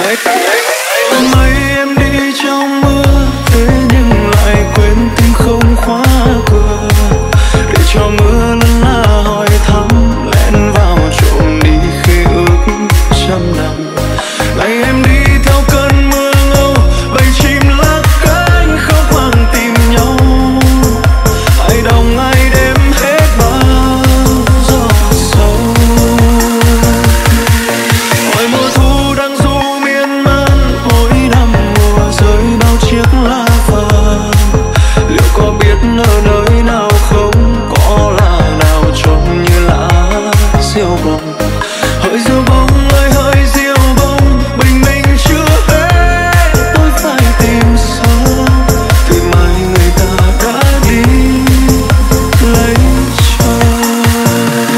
Mấy em đi trong mưa, thế nhưng lại quên tim không khóa cửa, để cho mưa lần là hỏi thăm, lén vào trộm đi khi ước trăm năm. Ngày em đi theo cơn mưa ngâu, bầy chim lắc cánh khóc hoang tìm nhau. Ai đồng ai đêm hết bao gió sâu. Hỏi mùa thu đang du miên man, mỗi năm mùa rơi bao chiếc lá vàng. Liệu có biết ở nơi nào không, có là nào trông như lá diêu bồng. Hỡi diêu bông